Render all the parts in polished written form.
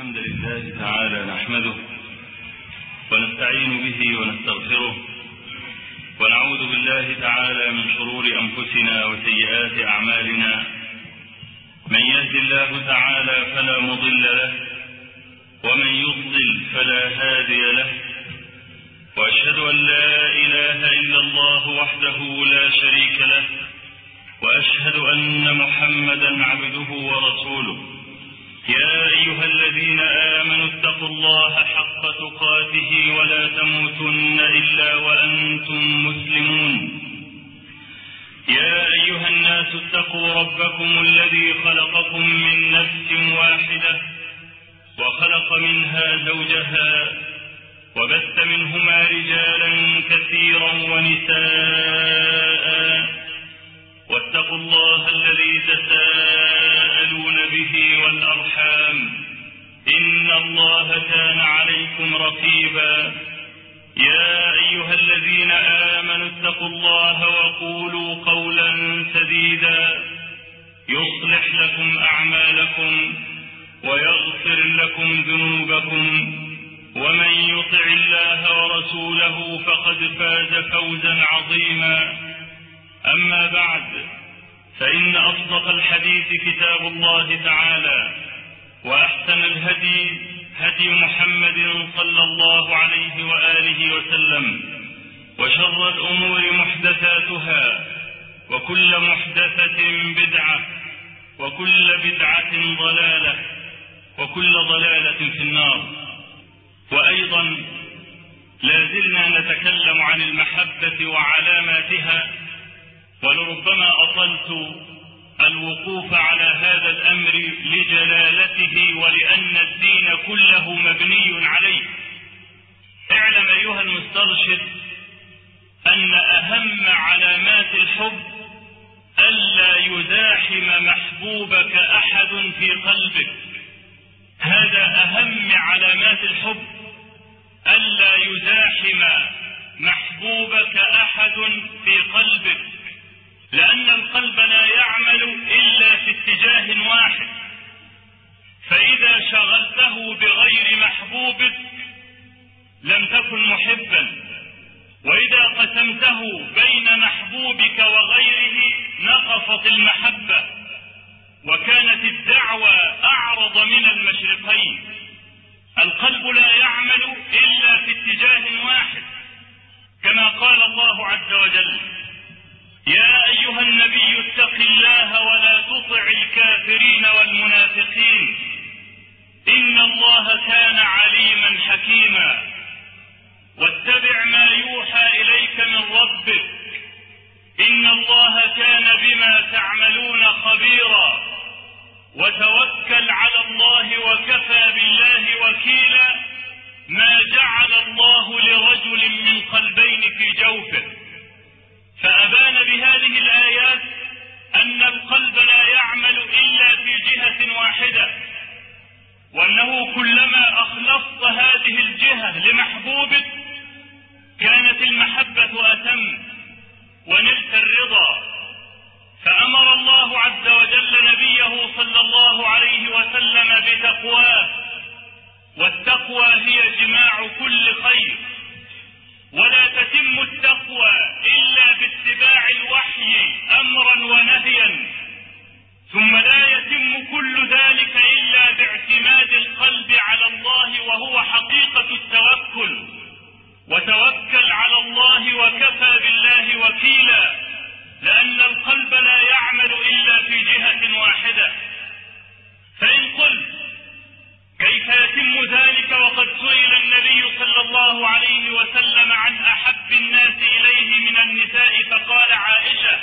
الحمد لله تعالى نحمده ونستعين به ونستغفره ونعوذ بالله تعالى من شرور أنفسنا وسيئات أعمالنا. من يهد الله تعالى فلا مضل له ومن يضلل فلا هادي له، وأشهد أن لا إله إلا الله وحده لا شريك له، وأشهد أن محمدا عبده ورسوله. يا أيها الذين آمنوا اتقوا الله حق تقاته ولا تموتن إلا وأنتم مسلمون. يا أيها الناس اتقوا ربكم الذي خلقكم من نفس واحدة وخلق منها زوجها وبث منهما رجالا كثيرا ونساء، واتقوا الله الذي تساءلون به والأرحام إن الله كان عليكم رقيبا. يا أيها الذين آمنوا اتقوا الله وقولوا قولا سديدا يصلح لكم أعمالكم ويغفر لكم ذنوبكم، ومن يطع الله ورسوله فقد فاز فوزا عظيما. أما بعد، فإن أصدق الحديث كتاب الله تعالى، وأحسن الهدي هدي محمد صلى الله عليه وآله وسلم، وشر الأمور محدثاتها، وكل محدثة بدعة، وكل بدعة ضلالة، وكل ضلالة في النار. وأيضا لازلنا نتكلم عن المحبة وعلاماتها، ولربما أطلت الوقوف على هذا الأمر لجلالته ولأن الدين كله مبني عليه. اعلم أيها المسترشد أن أهم علامات الحب ألا يزاحم محبوبك أحد في قلبك. هذا أهم علامات الحب، ألا يزاحم محبوبك أحد في قلبك، لأن القلب لا يعمل إلا في اتجاه واحد، فإذا شغلته بغير محبوبك لم تكن محبا، وإذا قسمته بين محبوبك وغيره نقصت المحبة، وكانت الدعوة أعرض من المشرقين. القلب لا يعمل إلا في اتجاه واحد، كما قال الله عز وجل: يا أيها النبي اتق الله ولا تطع الكافرين والمنافقين إن الله كان عليما حكيما، واتبع ما يوحى إليك من ربك إن الله كان بما تعملون خبيرا، وتوكل على الله وكفى بالله وكيلا، ما جعل الله لرجل من قلبين في جوفه. فأبان بهذه الآيات أن القلب لا يعمل إلا في جهة واحدة، وأنه كلما أخلصت هذه الجهة لمحبوبك كانت المحبة أتم ونلت الرضا. فأمر الله عز وجل نبيه صلى الله عليه وسلم بتقواه، والتقوى هي جماع كل خير، ولا تتم التقوى إلا باتباع الوحي أمرا ونهيا، ثم لا يتم كل ذلك إلا باعتماد القلب على الله، وهو حقيقة التوكل. وتوكل على الله وكفى بالله وكيلا، لأن القلب لا يعمل إلا في جهة واحدة. فإن قلت كيف يتم ذلك وقد سئل النبي صلى الله عليه وسلم عن أحب الناس إليه من النساء فقال عائشة،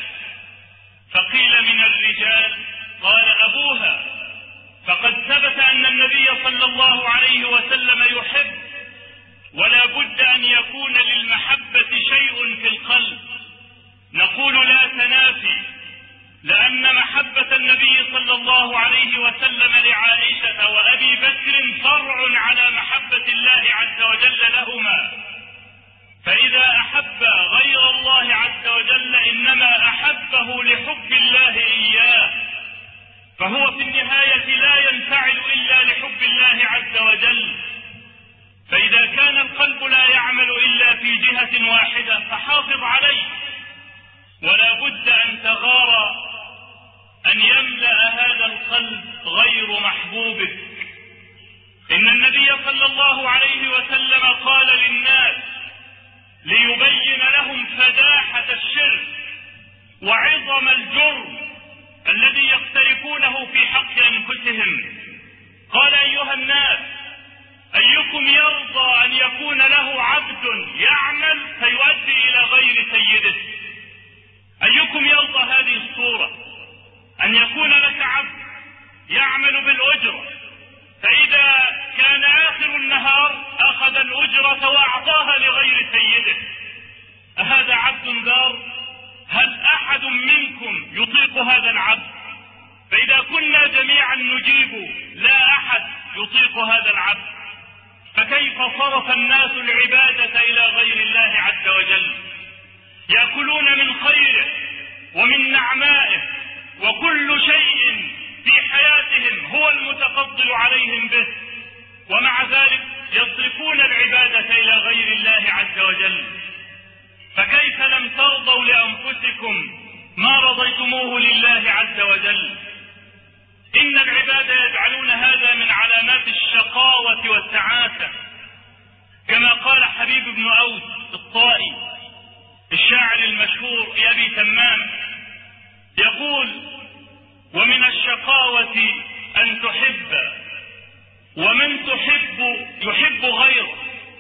فقيل من الرجال قال أبوها، فقد ثبت أن النبي صلى الله عليه وسلم يحب، ولا بد أن يكون للمحبة شيء في القلب. نقول لا تنافي، لأن محبة النبي صلى الله عليه وسلم لعائشة وأبي بكر فرع على محبة الله عز وجل لهما، فإذا أحب غير الله عز وجل إنما أحبه لحب الله إياه، فهو في النهاية لا ينفعل إلا لحب الله عز وجل. فإذا كان القلب لا يعمل إلا في جهة واحدة فحافظ عليه، ولا بد أن تغار أن يملأ هذا القلب غير محبوبك. إن النبي صلى الله عليه وسلم قال للناس ليبين لهم فداحة الشرك وعظم الجرم الذي يقترفونه في حق أنفسهم، قال: أيها الناس، أيكم يرضى أن يكون له عبد يعمل فيؤدي إلى غير سيده؟ أيكم يرضى هذه الصورة، أن يكون لك عبد يعمل بالأجرة، فإذا كان آخر النهار أخذ الأجرة وأعطاها لغير سيده؟ أهذا عبد بار؟ هل أحد منكم يطيق هذا العبد؟ فإذا كنا جميعا نجيب لا أحد يطيق هذا العبد، فكيف صرف الناس العبادة إلى غير الله عز وجل؟ يأكلون من خيره ومن نعمائه، وكل شيء في حياتهم هو المتفضل عليهم به، ومع ذلك يصرفون العبادة إلى غير الله عز وجل. فكيف لم ترضوا لأنفسكم ما رضيتموه لله عز وجل؟ إن العباد يجعلون هذا من علامات الشقاوة والتعاسة، كما قال حبيب بن أوس الطائي الشاعر المشهور أبي تمام، يقول: ومن الشقاوة أن تحب ومن تحب يحب غيره،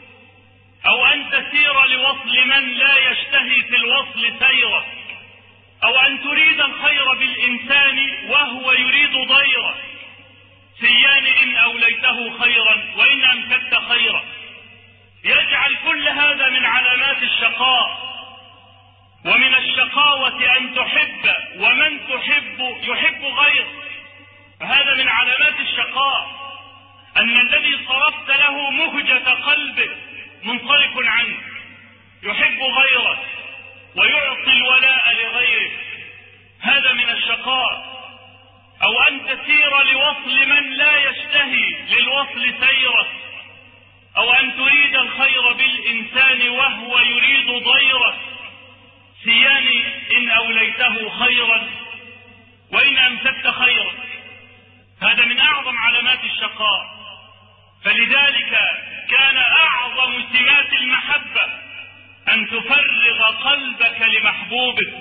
أو أن تسير لوصل من لا يشتهي في الوصل سيره، أو أن تريد الخير بالإنسان وهو يريد ضيره، سيان إن أوليته خيرا وإن أمسكت خيرا. يجعل كل هذا من علامات الشقاء. ومن الشقاوة أن تحب ومن تحب يحب غيره، فهذا من علامات الشقاء، أن الذي صرفت له مهجة قلبه منصرف عنه، يحب غيره ويعطي الولاء لغيره، هذا من الشقاء. أو أن تسير لوصل من لا يشتهي للوصل سيره، أو أن تريد الخير بالإنسان وهو يريد ضيره، سيان إن أوليته خيرا وإن أمسكت خيرا. هذا من أعظم علامات الشقاء. فلذلك كان أعظم سمات المحبة أن تفرغ قلبك لمحبوبك.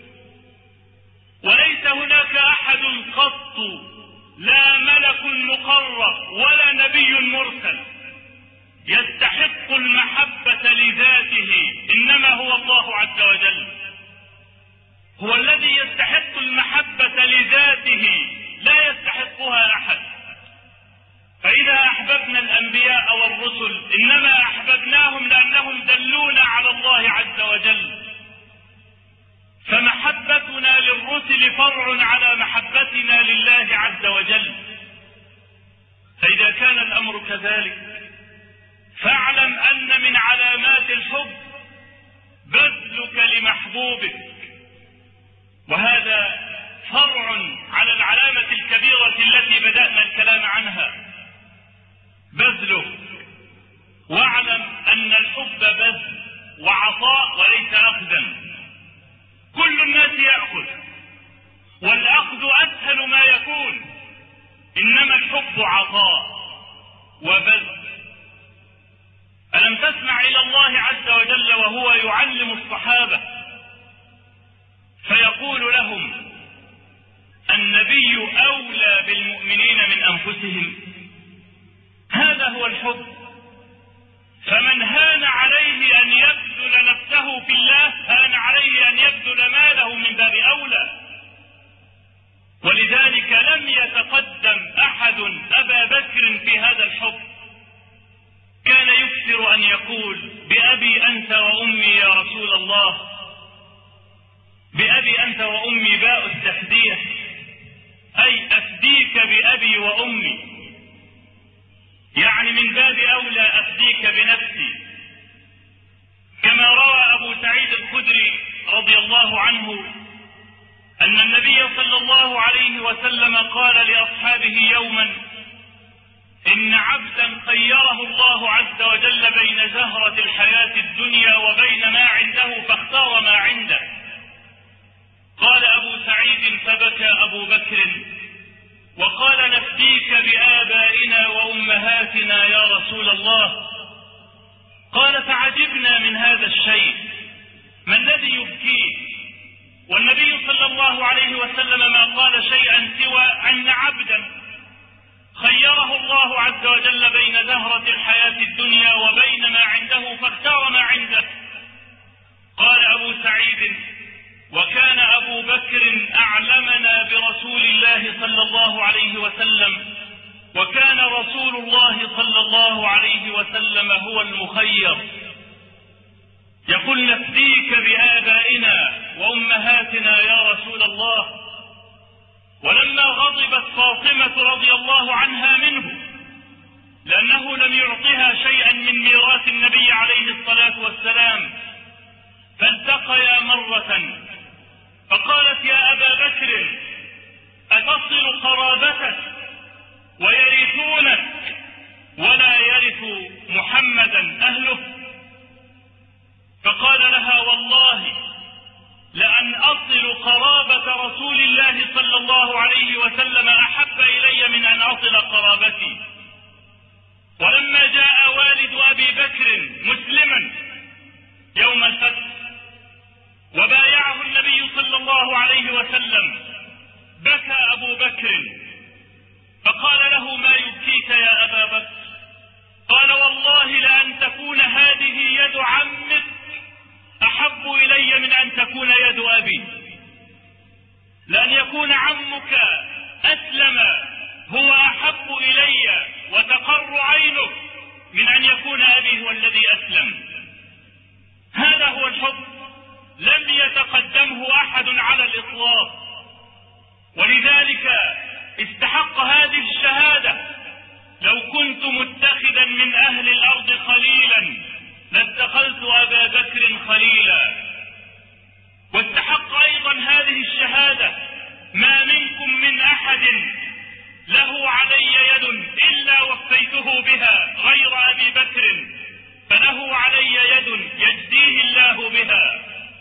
وليس هناك أحد قط، لا ملك مقرب ولا نبي مرسل، يستحق المحبة لذاته، إنما هو الله عز وجل هو الذي يستحق المحبة لذاته، لا يستحقها أحد. فإذا أحببنا الأنبياء والرسل إنما أحببناهم لأنهم دلونا على الله عز وجل، فمحبتنا للرسل فرع على محبتنا لله عز وجل. فإذا كان الأمر كذلك فاعلم أن من علامات الحب بذلك لمحبوبك، وهذا فرع على العلامة الكبيرة التي بدأنا الكلام عنها، بذله. واعلم أن الحب بذل وعطاء وليس أخذا. كل الناس يأخذ، والأخذ أسهل ما يكون، إنما الحب عطاء وبذل. ألم تسمع إلى الله عز وجل وهو يعلم الصحابة فيقول لهم: النبي أولى بالمؤمنين من أنفسهم. هذا هو الحب. فمن هان عليه أن يبذل نفسه في الله هان عليه أن يبذل ماله من باب أولى. ولذلك لم يتقدم أحد أبا بكر في هذا الحب. كان يكثر أن يقول: بأبي أنت وأمي يا رسول الله، بأبي أنت وأمي باء التفدية، أي أفديك بأبي وأمي، يعني من باب أولى أفديك بنفسي. كما روى أبو سعيد الخدري رضي الله عنه أن النبي صلى الله عليه وسلم قال لأصحابه يوما: إن عبدا خيره الله عز وجل بين زهرة الحياة الدنيا وبين ما عنده فاختار ما عنده. قال أبو سعيد: فبكى أبو بكر وقال: نفديك بآبائنا وأمهاتنا يا رسول الله. قال: فعجبنا من هذا الشيء، ما الذي يبكيه؟ والنبي صلى الله عليه وسلم ما قال شيئا سوى أن عبدا خيره الله عز وجل بين زهرة الحياة الدنيا وبين ما عنده فاختار ما عنده. قال أبو سعيد: وكان أبو بكر أعلمنا برسول الله صلى الله عليه وسلم، وكان رسول الله صلى الله عليه وسلم هو المخير. يقول: نفديك بآبائنا وأمهاتنا يا رسول الله. ولما غضبت فاطمة رضي الله عنها منه لأنه لم يعطها شيئا من ميراث النبي عليه الصلاة والسلام، فالتقيا مرة فقالت: يا أبا بكر، أتصل قرابتك ويرثونك ولا يرث محمدا أهله؟ فقال لها: والله لأن أصل قرابة رسول الله صلى الله عليه وسلم أحب إلي من أن أصل قرابتي. ولما جاء والد أبي بكر مسلما يوم الفتح وبايعه النبي صلى الله عليه وسلم بكى أبو بكر فقال له: ما يبكيك يا أبا بكر؟ قال: والله لأن تكون هذه يد عمك أحب إلي من أن تكون يد أبي. لأن يكون عمك أسلم هو أحب إلي وتقر عينك من أن يكون أبي هو الذي أسلم. هذا هو الحب، لم يتقدمه أحد على الإطلاق. ولذلك استحق هذه الشهادة. لو كنت متخذا من أهل الأرض خليلا لاتخذت أبا بكر خليلا. واستحق أيضا هذه الشهادة: ما منكم من أحد له علي يد إلا وفيته بها غير أبي بكر، فله علي يد يجزيه الله بها.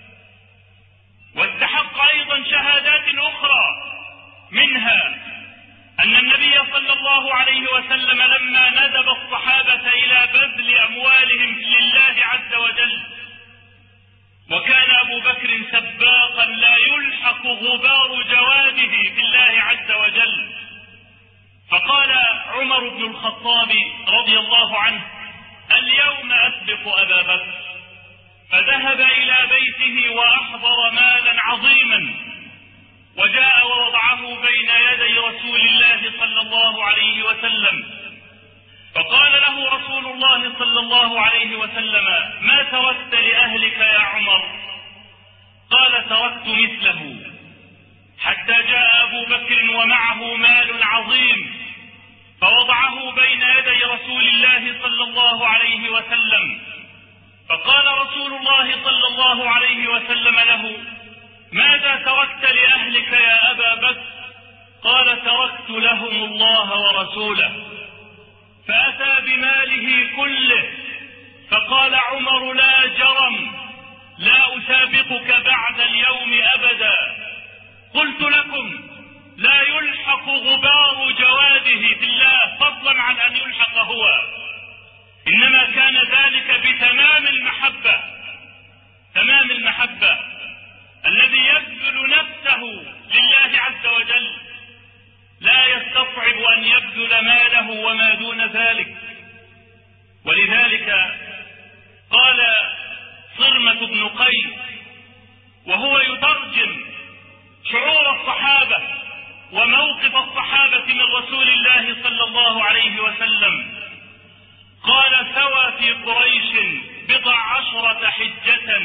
واستحق أيضا شهادات أخرى، منها أن النبي صلى الله عليه وسلم لما ندب الصحابة إلى بذل أموالهم لله عز وجل، وكان أبو بكر سباقا لا يلحق غبار جواده بالله عز وجل، فقال عمر بن الخطاب رضي الله عنه: اليوم أسبق أبا بكر. فذهب إلى بيته وأحضر مالا عظيما وجاء ووضعه بين يدي رسول الله صلى الله عليه وسلم. فقال له رسول الله صلى الله عليه وسلم: ما تركت لأهلك يا عمر؟ قال: تركت مثله. حتى جاء أبو بكر ومعه مال عظيم فوضعه بين يدي رسول الله صلى الله عليه وسلم. فقال رسول الله صلى الله عليه وسلم له: ماذا تركت لأهلك يا أبا بكر؟ قال: تركت لهم الله ورسوله. فأتى بماله كله فقال عمر: لا جرم، لا أسابقك بعد اليوم أبدا. قلت لكم: لا يلحق غبار جواده بالله فضلا عن أن يلحق هو، إنما كان ذلك بتمام المحبة، تمام المحبة. الذي يبذل نفسه لله عز وجل لا يستصعب أن يبذل ماله وما دون ذلك. ولذلك قال صرمة بن قيس وهو يترجم شعور الصحابة وموقف الصحابة من رسول الله صلى الله عليه وسلم، قال: ثوى في قريش 19 حجة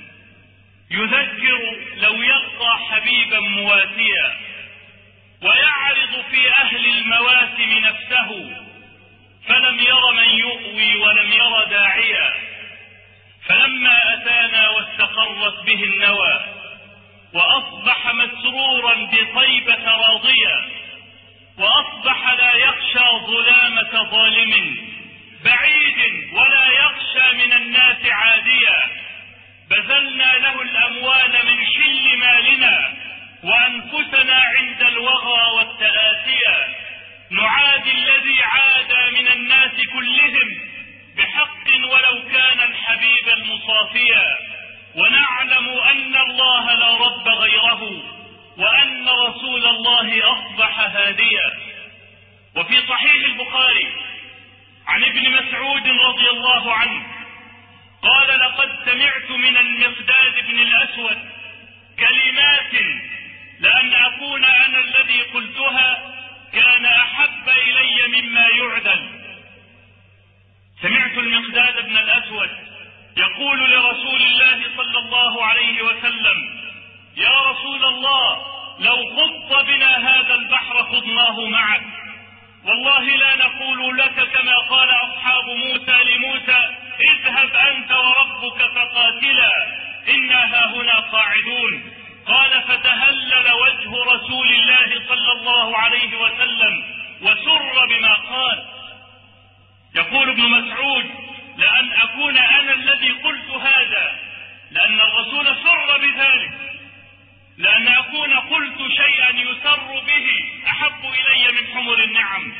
يذكر لو يلقى حبيبا مواسيا، ويعرض في أهل المواسم نفسه، فلم ير من يؤوي ولم ير داعيا. فلما أتانا واستقرت به النوى وأصبح مسرورا بطيبة راضيا، وأصبح لا يخشى ظلامة ظالم بعيد ولا يخشى من الناس عاديا. بذلنا له الأموال من شل مالنا وأنفسنا عند الوغى والتآسيا. نعادي الذي عادى من الناس كلهم بحق ولو كان الحبيب المصافيا، ونعلم أن الله لا رب غيره وأن رسول الله أصبح هاديا. وفي صحيح البخاري عن ابن مسعود رضي الله عنه قال: لقد سمعت من المقداد بن الأسود كلمات لأن أكون أنا الذي قلتها كان أحب إلي مما يعدل. سمعت المقداد بن الأسود يقول لرسول الله صلى الله عليه وسلم: يا رسول الله، لو خضت بنا هذا البحر خضناه معك، والله لا نقول لك كما قال أصحاب موسى لموسى: اذهب أنت وربك فقاتلا إنا هاهنا قاعدون. قال: فتهلل وجه رسول الله صلى الله عليه وسلم وسر بما قال. يقول ابن مسعود: لأن أكون أنا الذي قلت هذا لأن الرسول سر بذلك، لأن أكون قلت شيئا يسر به أحب إلي من حمر النعم.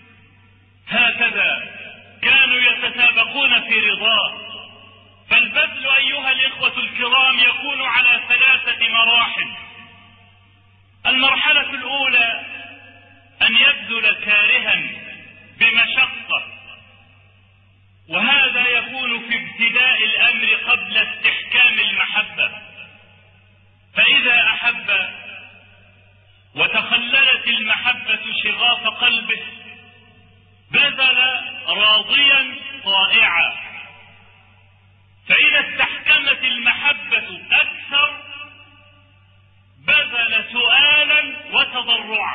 هكذا كانوا يتسابقون في رضاه. فالبذل أيها الإخوة الكرام يكون على 3 مراحل. المرحلة الأولى أن يبذل كارها بمشقة، وهذا يكون في ابتداء الأمر قبل استحكام المحبة. فإذا أحب وتخللت المحبة شغاف قلبه بذل راضيا طائعا. فإذا استحكمت المحبة أكثر بذل سؤالا وتضرعا.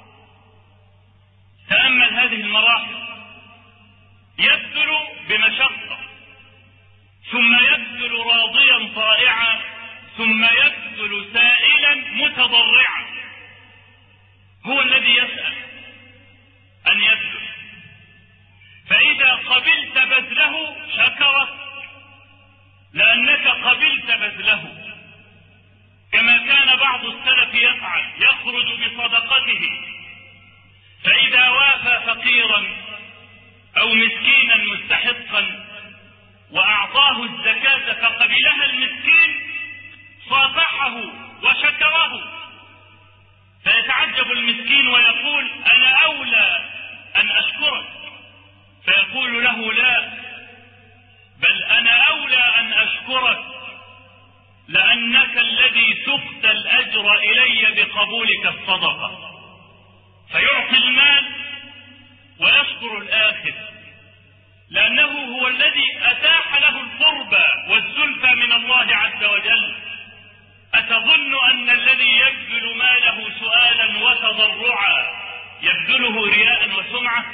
تأمل هذه المراحل: يبذل بمشقة، ثم يبذل راضيا طائعا، ثم يبذل سائلا متضرعا. هو الذي يسأل أن يبذل، فإذا قبلت بذله شكرك لأنك قبلت بذله، كما كان بعض السلف يفعل: يخرج بصدقته، فإذا وافى فقيرا أو مسكينا مستحقا وأعطاه الزكاة فقبلها المسكين صافحه وشكره، فيتعجب المسكين ويقول: أنا أولى أن أشكرك، فيقول له: لا، بل أنا أولى أن أشكرك لأنك الذي سقت الأجر إلي بقبولك الصدقة. فيعطي المال ويشكر الآخر لأنه هو الذي أتاح له القربى والزلفى من الله عز وجل. أتظن أن الذي يبذل ماله سؤالا وتضرعا يبذله رياء وسمعة؟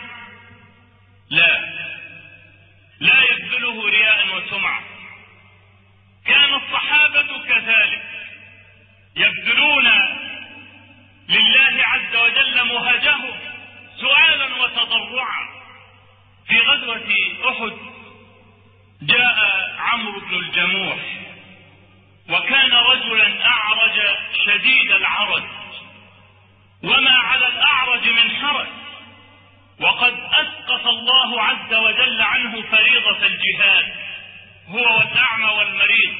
لا يبذله رياء وسمعة. كان الصحابة كذلك يبذلون لله عز وجل مهجهم سؤالا وتضرعا. في غزوة أحد جاء عمرو بن الجموح، وكان رجلا أعرج شديد العرج، وما على الأعرج من حرج، وقد أسقط الله عز وجل عنه فريضة الجهاد هو والأعمى والمريض.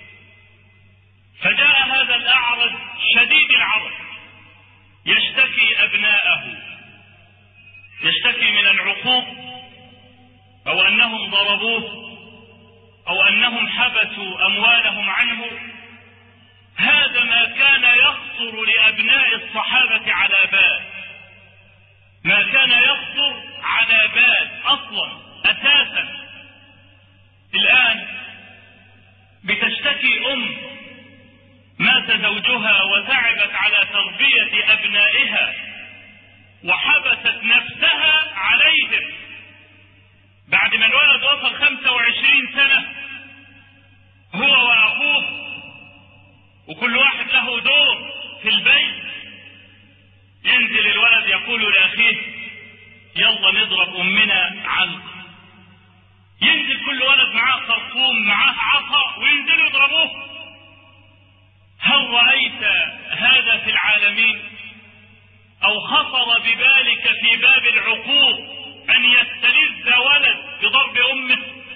فجاء هذا الأعرج شديد العرج يشتكي أبناءه، يشتكي من العقوق، أو أنهم ضربوه، أو أنهم حبسوا أموالهم عنه. هذا ما كان يخطر لأبناء الصحابة على بال، ما كان يخطر على بال أصلا أساسا. الآن بتشتكي أم مات زوجها وتعبت على تربية أبنائها وحبست نفسها عليهم، بعد ما الولد وصل 25 سنة هو وأخوه، وكل واحد له في باب العقوق أن يستلذ ولد بضرب أمه؟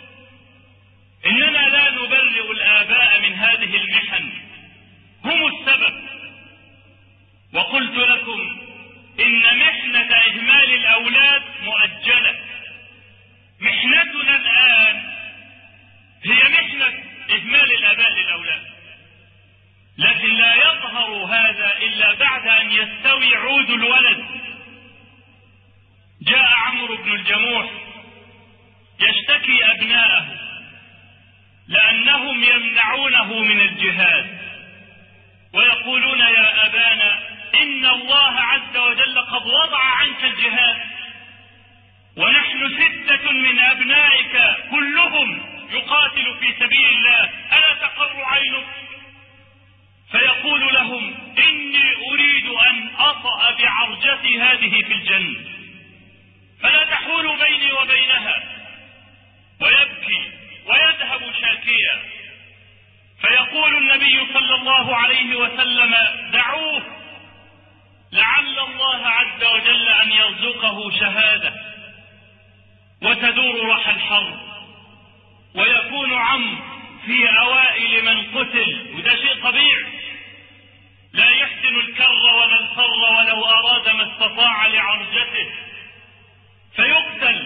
إننا لا نبرئ الآباء من هذه المحن، هم السبب. وقلت لكم إن محنة إهمال الأولاد مؤجلة. محنتنا الآن هي محنة إهمال الآباء للأولاد، لكن لا يظهر هذا إلا بعد أن يستوي عود الولد. جاء عمرو بن الجموح يشتكي أبناءه لأنهم يمنعونه من الجهاد، ويقولون يا أبانا إن الله عز وجل قد وضع عنك الجهاد، ونحن 6 من أبنائك كلهم يقاتل في سبيل الله، ألا تقر عينك؟ فيقول لهم إني أريد أن أطأ بعرجتي هذه في الجنة، فلا تحول بيني وبينها. ويبكي ويذهب شاكيا. فيقول النبي صلى الله عليه وسلم دعوه، لعل الله عز وجل أن يرزقه شهادة وتدور رحى الحرب، ويكون عمرو في أوائل من قتل، وده شيء طبيعي، لا يحسن الكر ولا الفر ولو أراد ما استطاع لعرجته، فيقتل.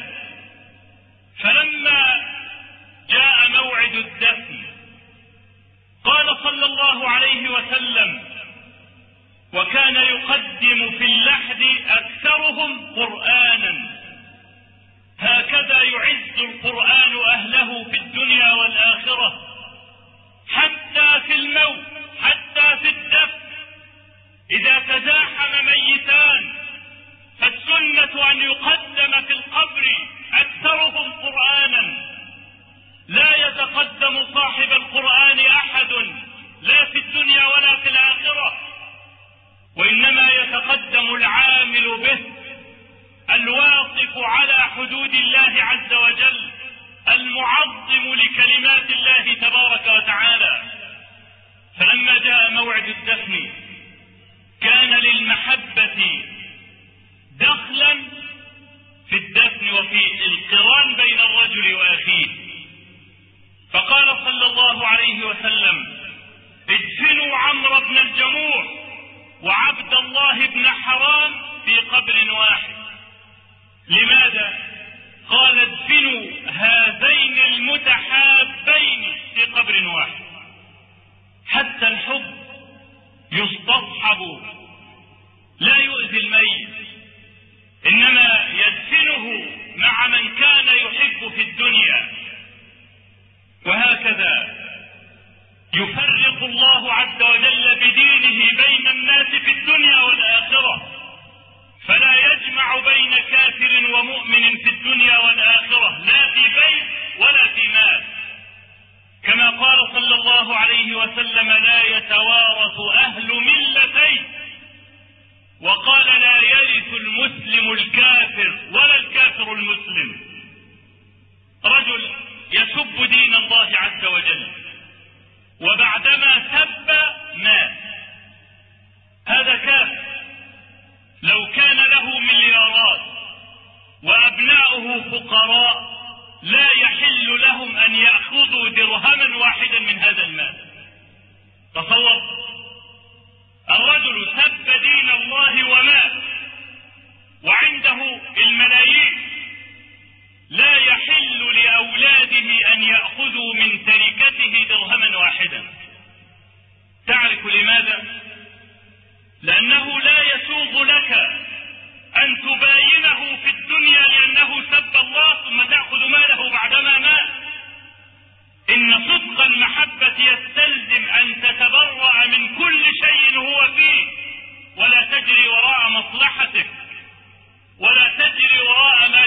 فلما جاء موعد الدفن قال صلى الله عليه وسلم: وكان يقدم في اللحد أكثرهم قرآنا، هكذا يعز القرآن أهله في الدنيا والآخرة، حتى في الموت، حتى في الدفن. إذا تزاحم ميتان فالسنة أن يقدم في القبر أكثرهم قرآنا، لا يتقدم صاحب القرآن أحد لا في الدنيا ولا في الآخرة، وإنما يتقدم العامل به، الواقف على حدود الله عز وجل، المعظم لكلمات الله تبارك وتعالى. فلما جاء موعد الدفن كان للمحبة دخلا في الدفن وفي القران بين الرجل وأخيه، فقال صلى الله عليه وسلم: ادفنوا عمرو بن الجموح وعبد الله بن حرام في قبر واحد. لماذا؟ قال: ادفنوا هذين المتحابين في قبر واحد، حتى الحب يستصحب لا يؤذي الميت، إنما يدفنه مع من كان يحب في الدنيا. وهكذا يفرق الله عز وجل بدينه بين الناس في الدنيا والآخرة، فلا يجمع بين كافر ومؤمن في الدنيا والآخرة، لا في بيت ولا في مال، كما قال صلى الله عليه وسلم: لا يتوارث أهل ملتين، وقال: لا يرث المسلم الكافر ولا الكافر المسلم. رجل يسب دين الله عز وجل وبعدما سب مات، هذا كافر. لو كان له مليارات وأبناؤه فقراء لا يحل لهم أن يأخذوا درهما واحدا من هذا المال. تصور، الرجل سب دين الله ومات وعنده الملايين، لا يحل لأولاده أن يأخذوا من تركته درهما واحدا. تعرف لماذا؟ لأنه لا يسوغ لك أن تباينه في الدنيا لأنه سب الله ثم تأخذ ماله بعدما مات. إن صدق المحبة يستلزم أن تتبرأ من كل شيء هو فيه، ولا تجري وراء مصلحتك، ولا تجري وراء ما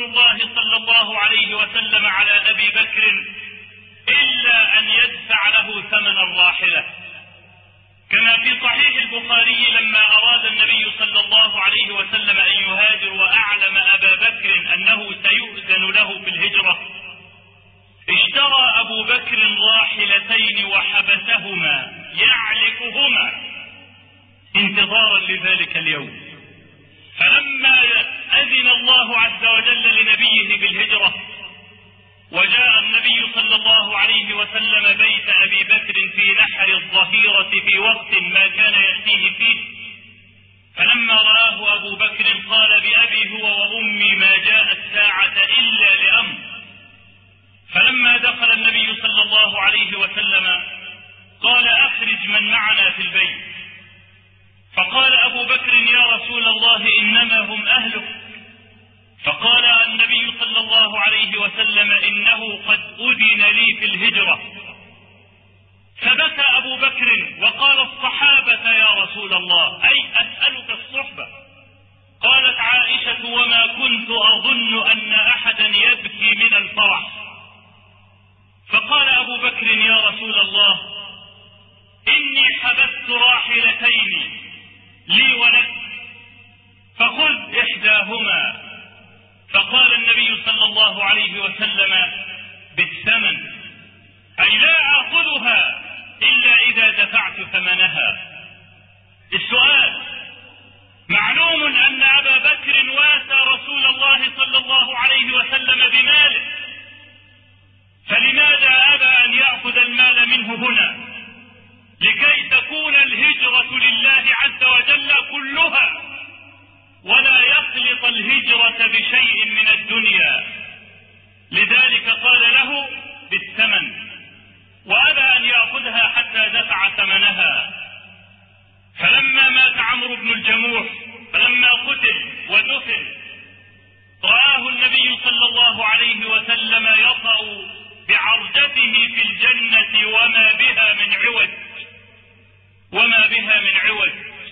الله صلى الله عليه وسلم على أبي بكر إلا أن يدفع له ثمن الراحلة، كما في صحيح البخاري لما أراد النبي صلى الله عليه وسلم أن يهاجر وأعلم أبا بكر أنه سيؤذن له في الهجرة، اشترى أبو بكر راحلتين وحبسهما يعلفهما انتظارا لذلك اليوم. فلما أذن الله عز وجل لنبيه بالهجرة وجاء النبي صلى الله عليه وسلم بيت أبي بكر في نحر الظهيرة في وقت ما كان يأتيه فيه، فلما رآه أبو بكر قال بأبي هو وأمي ما جاء الساعة إلا لأمر. فلما دخل النبي صلى الله عليه وسلم قال أخرج من معنا في البيت، فقال أبو بكر يا رسول الله إنما هم أهلك، فقال النبي صلى الله عليه وسلم إنه قد أذن لي في الهجرة. فبكى أبو بكر وقال الصحابة يا رسول الله أي أسألك الصحبة. قالت عائشة وما كنت أظن أن أحدا يبكي من الفرح. فقال أبو بكر يا رسول الله إني حبست راحلتين لي ولك فخذ إحداهما. فقال النبي صلى الله عليه وسلم بالثمن، أي لا آخذها إلا إذا دفعت ثمنها. السؤال: معلوم أن أبا بكر واسى رسول الله صلى الله عليه وسلم بماله، فلماذا أبى أن يأخذ المال منه هنا؟ لكي تكون الهجرة لله عز وجل كلها، ولا يخلط الهجرة بشيء من الدنيا. لذلك قال له بالثمن، وأبى أن يأخذها حتى دفع ثمنها. فلما مات عمرو بن الجموح، فلما قتل ودفن، رآه النبي صلى الله عليه وسلم يطأ بعرجته في الجنة وما بها من عوج، وما بها من عوج.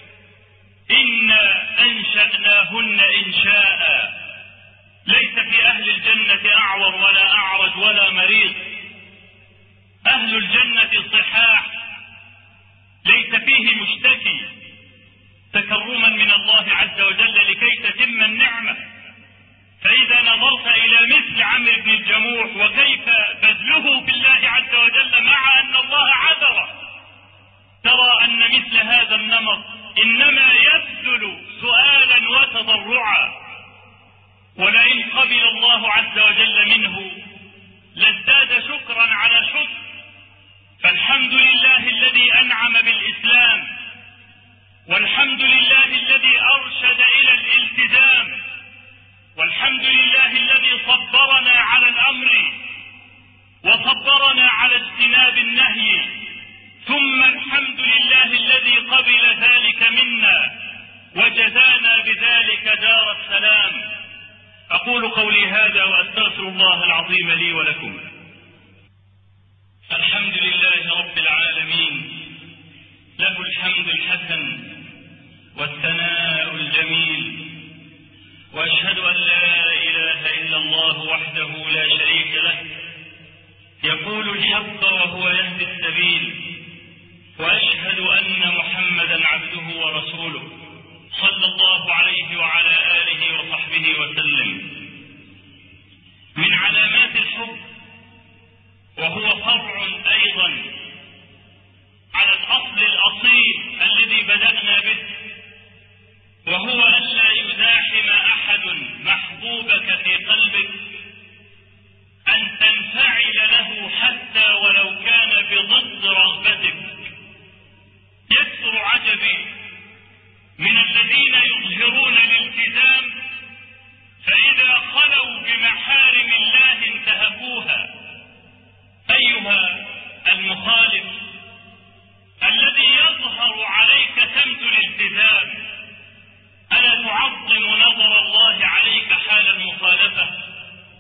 إنا أنشأناهن إنشاء، ليس في أهل الجنة أعور ولا أعرج ولا مريض. أهل الجنة صحاح، ليس فيه مشتكي، تكرما من الله عز وجل لكي تتم النعمة. فإذا نظرت إلى مثل عمرو بن الجموح وكيف بذله في الله عز وجل مع أن الله عذره، ترى أن مثل هذا النمط إنما يبذل سؤالا وتضرعا، ولئن قبل الله عز وجل منه لازداد شكرا على شكر. فالحمد لله الذي أنعم بالإسلام، والحمد لله الذي أرشد إلى الالتزام، والحمد لله الذي صبرنا على الأمر وصبرنا على اجتناب النهي، ثم الحمد لله الذي قبل ذلك منا وجزانا بذلك دار السلام. أقول قولي هذا وأستغفر الله العظيم لي ولكم. الحمد لله رب العالمين، له الحمد الحسن والثناء الجميل، وأشهد أن لا إله إلا الله وحده لا شريك له، يقول الحق وهو يهدي السبيل، وأشهد أن محمدا عبده ورسوله صلى الله عليه وعلى آله وصحبه وسلم. من علامات الحب، وهو فرع أيضا على الأصل الأصيل الذي بدأنا به، وهو ألا يزاحم أحد محبوبك في قلبك، أن تنفعل له حتى ولو كان بضد رغبتك. يكثر عجبي من الذين يظهرون الالتزام، فإذا خلوا بمحارم الله انتهكوها. أيها المخالف الذي يظهر عليك سمت الالتزام، ألا تعظم نظر الله عليك حال المخالفة؟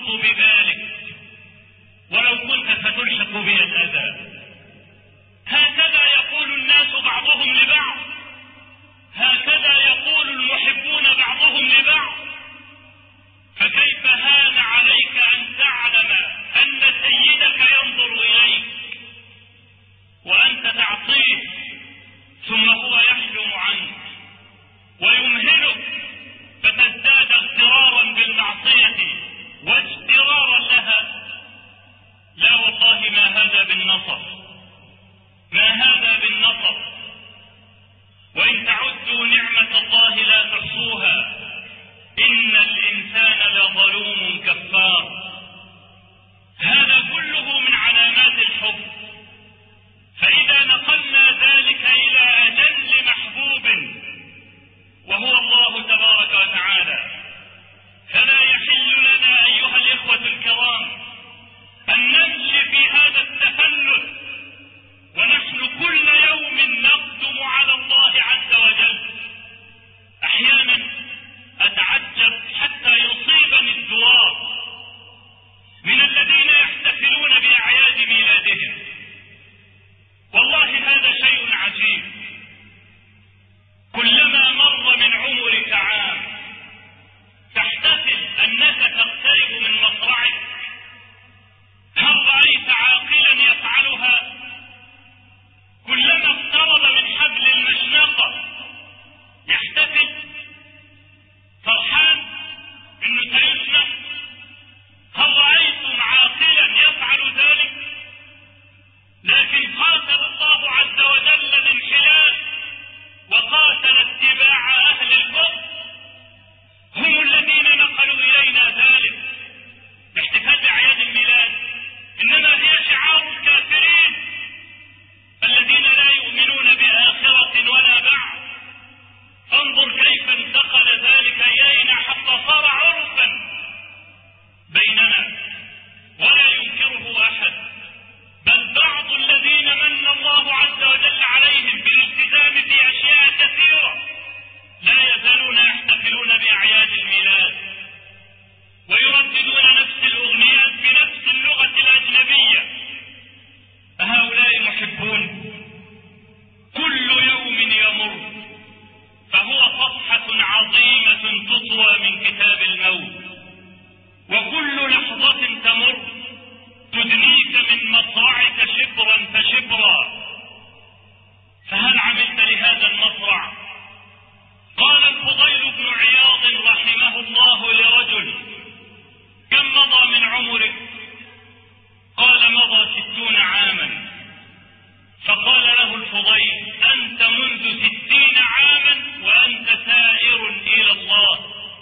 أحط بذلك ولو كنت ستلحق بي الأذى. هكذا يقول الناس بعضهم لبعض، هكذا يقول المحبون بعضهم لبعض. فكيف هان عليك أن تعلم أن سيدك ينظر إليك وأنت تعصيه، ثم هو يحلم عنك ويمهلك فتزداد اغترارا بالمعصية واجترارا لها. لا والله ما هذا بالنصر، ما هذا بالنصر. وإن تعدوا نعمة الله لا تحصوها إن الإنسان لظلوم كفار. هذا كله من علامات الحب. فإذا نقلنا ذلك إلى أجل محبوب وهو الله تبارك وتعالى، فلا يحل لنا أيها الإخوة الكرام أن نمشي في هذا التفلت ونحن كل يوم نقدم على الله عز وجل. أحيانا أتعجب حتى يصيبني الدوار من الذين يحتفلون بأعياد ميلادهم. والله هذا شيء عجيب. كلما مر من عمرك عام تحتفل أنك تقترب من مصرعك. هل رأيت عاقلا يفعلها؟ كلما اقترب من حبل المشنقة يحتفل فرحان انه سيشنق. هل رأيتم عاقلا يفعل ذلك؟ لكن قاتل الله عز وجل الانحلال وقاتل اتباع اهل الكفر، هم الذين نقلوا الينا ذلك. الاحتفال باعياد الميلاد انما هي شعار الكافرين الذين لا يؤمنون بآخرة ولا بعد. انظر كيف انتقل ذلك إلينا حتى صار عرفا بيننا ولا ينكره أحد. بل بعض الذين من الله عز وجل عليهم بالالتزام في أشياء كثيرة لا يزالون يحتفلون بأعياد الميلاد ويرددون نفس الأغنيات بنفس اللغة الأجنبية. هؤلاء محبون. كل يوم يمر فهو صفحة عظيمة تطوى من كتاب الموت، وكل لحظة تمر تدنيك من مصرعك شبرا فشبرا. فهل عملت لهذا المصرع؟ قال الفضيل بن عياض رحمه الله لرجل: كم مضى من عمرك؟ قال: مضى 60 عاما. فقال له الفضيل: أنت منذ 60 عاما وأنت سائر إلى الله.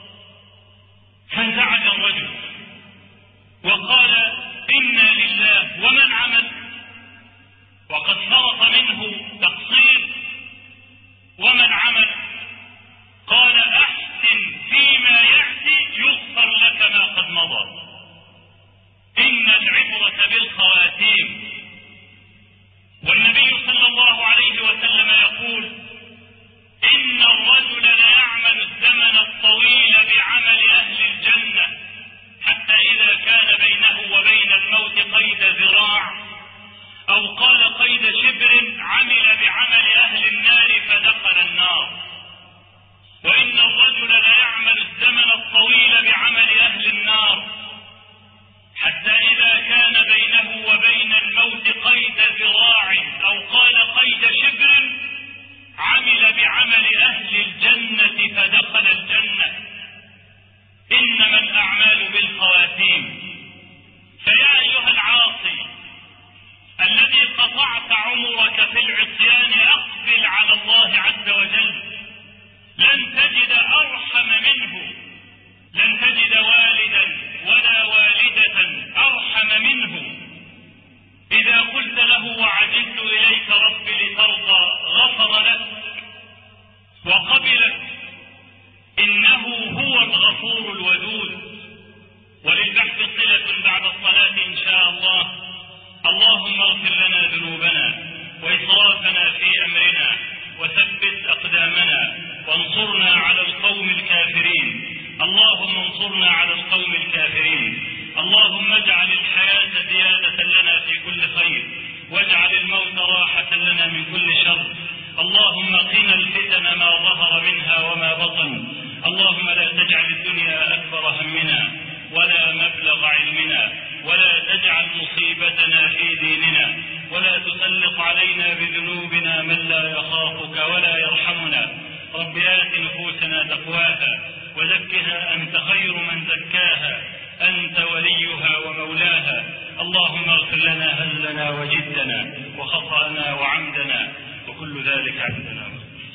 فانزعج الرجل وقال: إنا لله ومن عمل، وقد فرط منه تقصير. ومن عمل؟ قال: أحسن فيما يأتي يغفر لك ما قد مضى. إن العبرة بالخواتيم. والنبي صلى الله عليه وسلم يقول: إن الرجل ليعمل الزمن الطويل بعمل أهل الجنة حتى إذا كان بينه وبين الموت قيد ذراع أو قال قيد شبر عمل بعمل أهل النار فدخل النار. وإن الرجل ليعمل الزمن الطويل بعمل أهل النار حتى إذا كان بينه وبين الموت قيد ذراع أو قال قيد شبر عمل بعمل أهل الجنة فدخل الجنة. إنما الأعمال بالخواتيم. فيا أيها العاصي الذي قطعت عمرك في العصيان، أقبل على الله عز وجل. لن تجد أرحم منه، لن تجد والدا ولا والدة أرحم منه. إذا قلت له: وعجلت إليك رب لترضى، غفر لك وقبلك. إنه هو الغفور الودود. وللبحث صلة بعد الصلاة إن شاء الله. اللهم اغفر لنا ذنوبنا وإسرافنا في أمرنا وثبت أقدامنا وانصرنا على القوم الكافرين. اللهم انصرنا على القوم الكافرين. اللهم اجعل الحياة زيادة لنا في كل خير، واجعل الموت راحة لنا من كل شر. اللهم قنا الفتن ما ظهر منها وما بطن. اللهم لا تجعل الدنيا أكبر همنا ولا مبلغ علمنا، ولا تجعل مصيبتنا في ديننا، ولا تسلط علينا بذنوبنا من لا يخافك ولا يرحمنا. رب آت نفوسنا تقواها وزكها أنت خير من زكاها، أنت وليها ومولاها. اللهم اغفر لنا هزلنا وجدنا وخطأنا وعمدنا وكل ذلك عندنا.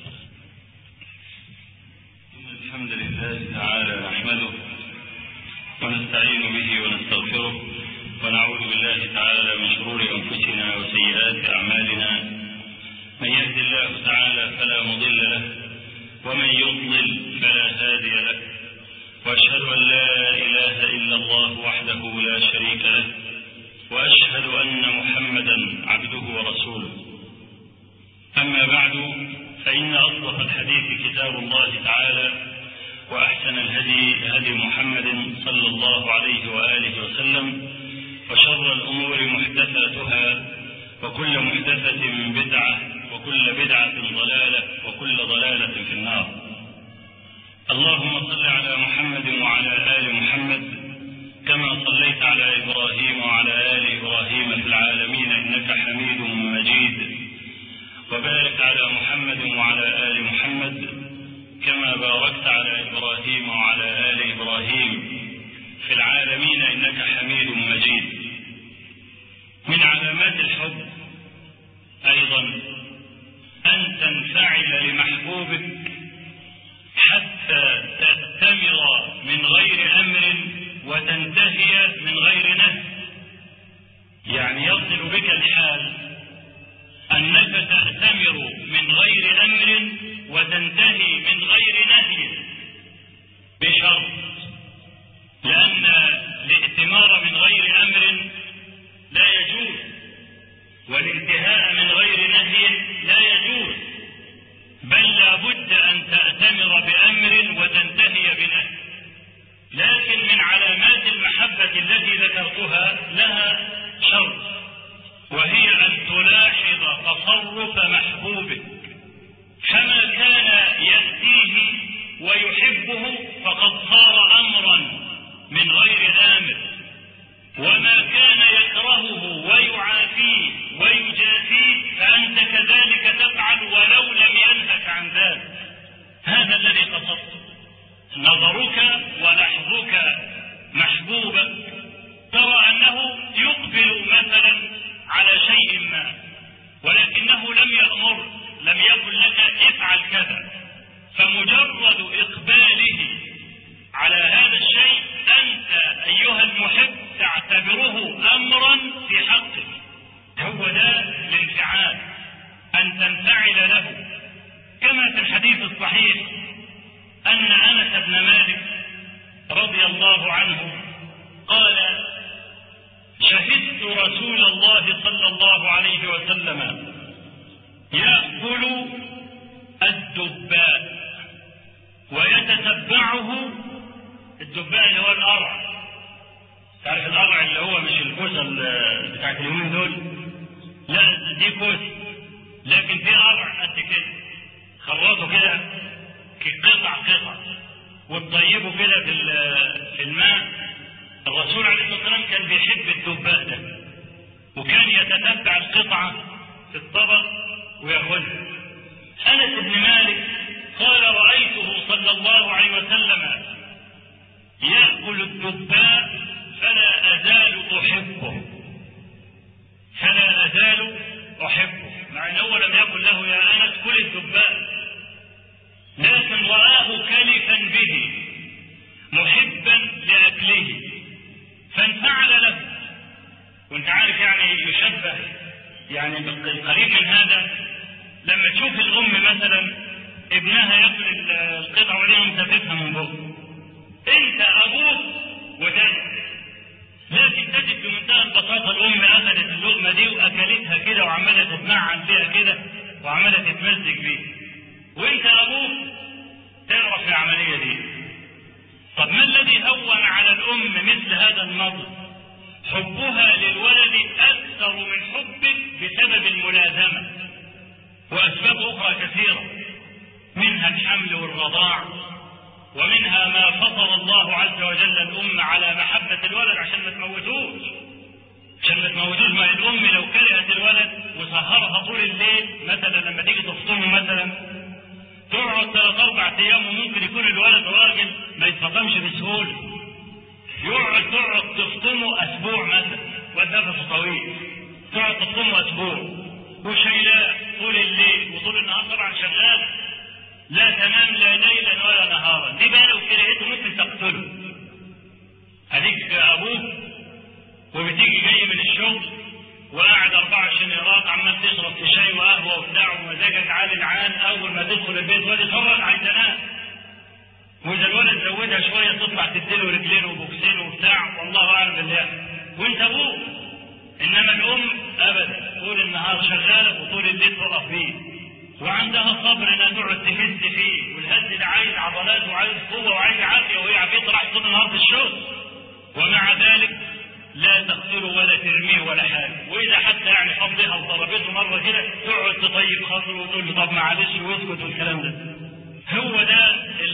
الحمد لله تعالى نحمده ونستعين به ونستغفره، ونعوذ بالله تعالى من شرور أنفسنا وسيئات أعمالنا. من يهد الله تعالى فلا مضل له، ومن يضلل فلا هادي له، وأشهد أن لا إله إلا الله وحده لا شريك له، وأشهد أن محمدا عبده ورسوله. أما بعد، فإن أصدق الحديث كتاب الله تعالى، وأحسن الهدي هدي محمد صلى الله عليه وآله وسلم، وشر الأمور محدثاتها، وكل محدثة بدعة، وكل بدعة ضلالة، وكل ضلالة في النار. اللهم صل على محمد وعلى آل محمد كما صليت على إبراهيم وعلى آل إبراهيم في العالمين إنك حميد مجيد، وبارك على محمد وعلى آل محمد كما باركت على إبراهيم وعلى آل إبراهيم في العالمين إنك حميد مجيد. من علامات الحب أيضا أن تنفعل لمحبوبك حتى تأتمر من غير أمر وتنتهي من غير نهي. يعني يصل بك الحال أنك تأتمر من غير أمر وتنتهي من غير نهي، بشرط، لأن الائتمار من غير أمر لا يجوز، والانتهاء من غير نهي لا يجوز، بل لا بد أن تأتمر بأمر وتنتهي بنهي. لكن من علامات المحبة التي ذكرتها لها شرط، وهي أن تلاحظ تصرف محبوبك، فما كان يأتيه ويحبه فقد صار أمرا من غير آمر، وما كان يكرهه ويعافيه ويجافيه فأنت كذلك تفعل ولو لم ينهك عن ذلك. هذا الذي قصدته. نظرك ولحظك محبوبك ترى أنه يقبل مثلا على شيء ما، ولكنه لم يأمر، لم يقل لك افعل كذا، فمجرد إقباله على هذا الشيء أنت أيها المحب تعتبره أمرا في حقك. هو ده الانفعال، أن تنفعل له. كما في الحديث الصحيح أن أنس بن مالك رضي الله عنه قال: شهدت رسول الله صلى الله عليه وسلم يأكل الدباء ويتتبعه. الدباء اللي هو القرع، تعرف القرع اللي هو مش الكوسة بتاعت اليومين دول، لا دي كوسة، لكن دي قرع قد كده، خرطه كده قطع وتطيبه كده في الماء. الرسول عليه الصلاة والسلام كان بيحب الدباء ده، وكان يتتبع القطعة في الطبق ويأخذها. أنس بن مالك قال: رأيته صلى الله عليه وسلم يأكل الدباء فلا أزال أحبه، مع أنه لم يقل له يا أنس كل الدباء، لكن رآه كلفا به محبا لأكله فانفعل له. وانت عارف يعني يشبه يعني بالقريب من هذا لما تشوف الأم مثلا ابنها يأكل القطعة وليه انت تفهم من بقه، انت أبوك وتأكل، لكن تجد بمنتهى البساطة الأم أخذت اللقمة دي وأكلتها كده وعمالة تتمعن فيها كده وعمالة تتمزج بيها، وانت أبوك تعرف العملية دي. طب ما الذي هون على الأم مثل هذا النظر حبها للولد أكثر من حبك بسبب الملازمة، وأسباب أخرى كثيرة، منها الحمل والرضاع، ومنها ما فطر الله عز وجل الأم على محبة الولد عشان ما تموتوش. ما الأم لو كرهت الولد وسهرها طول الليل مثلا، لما تيجي تفطمه مثلا تقعد 3-4 أيام، وممكن يكون الولد راجل ما يتفطمش بسهولة، تقعد تفطمه أسبوع مثلا، والنفس طويل، تقعد تفطمه أسبوع وشايلاه طول الليل وطول النهار، طبعا شغال لا تنام لا ليلا ولا نهارا. دي بقى لو كرهته ممكن تقتله. هديك أبوك وبتيجي جاي من الشغل وقاعد 24 قيراط عمال تشرب في شاي وقهوه وبتاع ومزاجك عالي العال، اول ما تدخل البيت وادي اتفرج عايز انام، واذا الولد زودها شويه تطلع تديله رجلين وبوكسين وبتاع، والله اعلم بالله، وانت ابوه. انما الام ابدا، طول النهار شغاله وطول الليل تقف فيه، وعندها صبر انها تقعد تهز فيه، والهز ده عايز عضلات وعايز قوه وعايز عافيه، وهي عافيتها راح طول النهار في الشغل، ومع ذلك لا تقتله ولا ترميه ولا حاجه. واذا حتى يعني فضيها وضربته مره كده تقعد تطيب خاطره وتقول له طب معلش واسكت والكلام ده. هو ده